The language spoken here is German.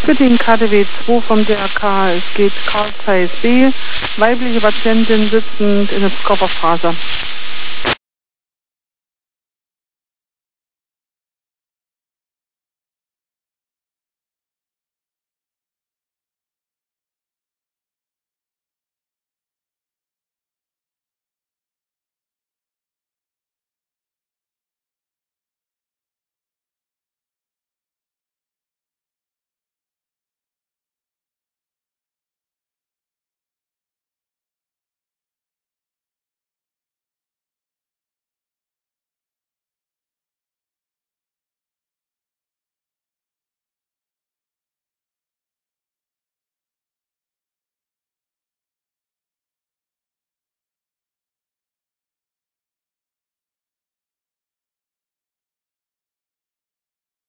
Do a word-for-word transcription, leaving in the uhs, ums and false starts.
Göttingen K D W zwei vom D R K. Es geht Karl Zeiss B. Weibliche Patientin sitzend in der Körperstraße.